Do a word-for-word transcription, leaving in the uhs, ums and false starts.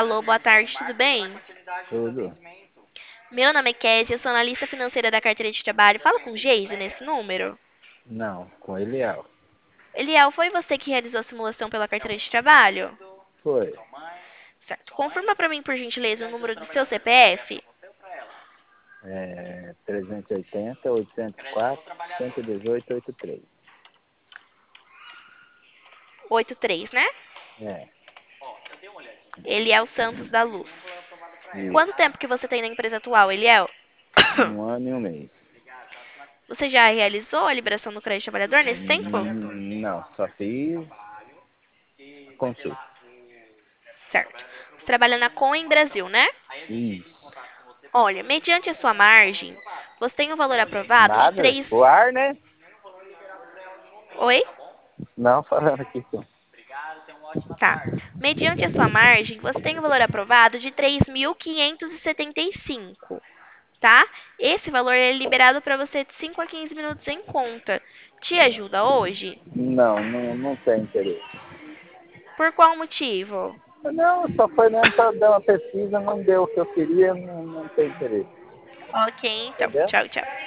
Alô, boa tarde, tudo bem? Tudo? Meu nome é Kézia, eu sou analista financeira da carteira de trabalho. Fala com o Geise nesse número. Não, com Eliel. Eliel, foi você que realizou a simulação pela carteira de trabalho? Foi. Certo. Confirma pra mim, por gentileza, o número do seu C P F. É, trezentos e oitenta, oitocentos e quatro, cento e dezoito, oitenta e três. oitenta e três, né? É, Eliel Santos da Luz. Quanto isso. tempo que você tem na empresa atual, Eliel? Um ano e um mês. Você já realizou a liberação do crédito trabalhador nesse tempo? Hum, Não, só fiz consulta. Certo. Você trabalha na Coen Brasil, né? Isso. Olha, mediante a sua margem, você tem um valor aprovado de Nada? três. O ar, né? Oi? Não, falando aqui com... Tá. Mediante a sua margem, você tem um valor aprovado de três mil quinhentos e setenta e cinco, tá? Esse valor é liberado para você de cinco a quinze minutos em conta. Te ajuda hoje? Não, não, não tem interesse. Por qual motivo? Não, só foi mesmo para dar uma pesquisa, não deu o que eu queria, não, não tem interesse. Ok, então. Entendeu? Tchau, tchau.